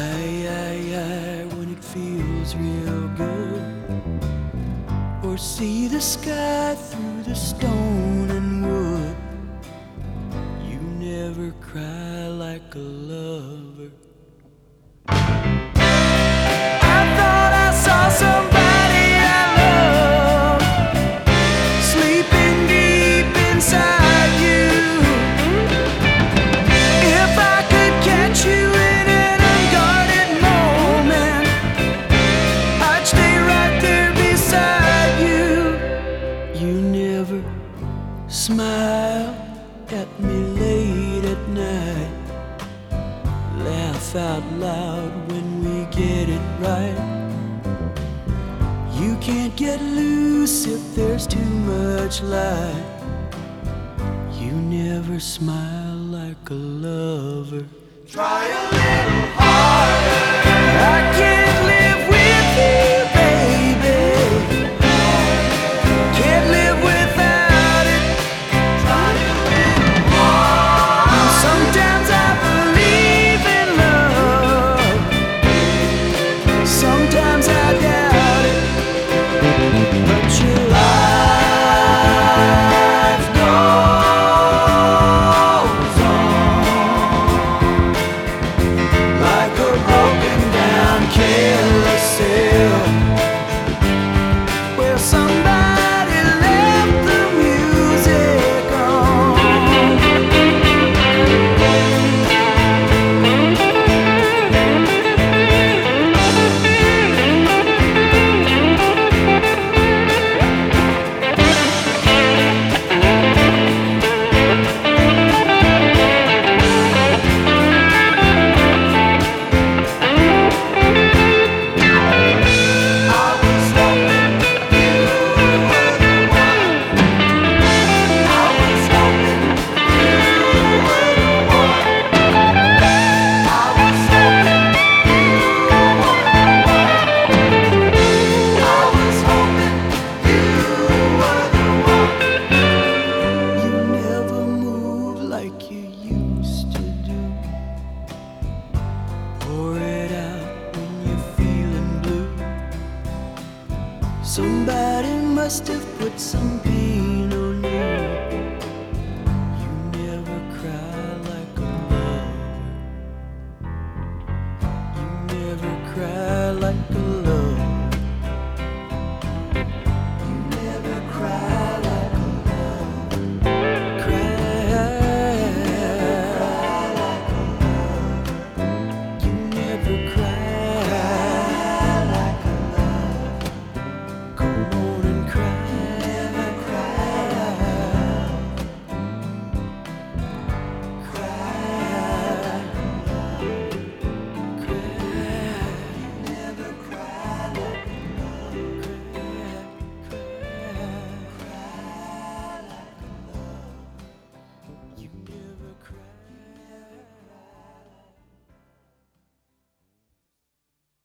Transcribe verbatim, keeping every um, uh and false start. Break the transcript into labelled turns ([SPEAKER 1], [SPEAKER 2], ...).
[SPEAKER 1] Aye, aye, aye, when it feels real good. Or see the sky through the stone and wood. You never cry like a lover. I thought I saw somebody I love sleeping deep inside you. If I could catch you in an unguarded moment, I'd stay right there beside you. You never smile at me late at night, laugh out loud when we get it right. You can't get loose if there's too much light. You never smile like a lover. Try a little harder. I can't live with you, baby. Can't live without it. Try a little harder. Sometimes I believe in love. Sometimes I doubt it. But your life goes on like a broken down carousel where somebody left the music on. Like you used to do. Pour it out when you're feeling blue. Somebody must have put some pain on you. You never cry like a lover. You never cry like a lover.